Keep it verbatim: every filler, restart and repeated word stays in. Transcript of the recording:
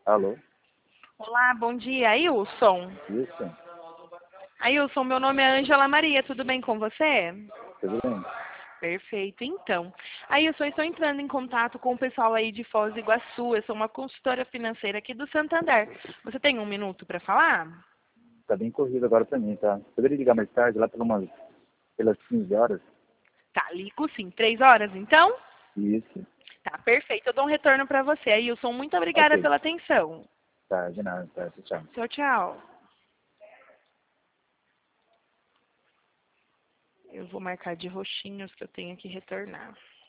Alô? Olá, bom dia, Ailson. Isso? Ailson, meu nome é Ângela Maria, tudo bem com você? Tudo bem? Perfeito, então. Ailson, estou entrando em contato com o pessoal aí de Foz do Iguaçu, eu sou uma consultora financeira aqui do Santander. Você tem um minuto para falar? Tá bem corrido agora pra mim, tá? Poderia ligar mais tarde, lá pelas, pelas quinze horas? Tá, ligo sim. Três horas, então? Isso. Tá, perfeito. Eu dou um retorno para você, Ailson. Muito obrigada Ok. pela atenção. Tá, de nada, tá, tchau. Tchau, tchau. Eu vou marcar de roxinhos que eu tenho que retornar.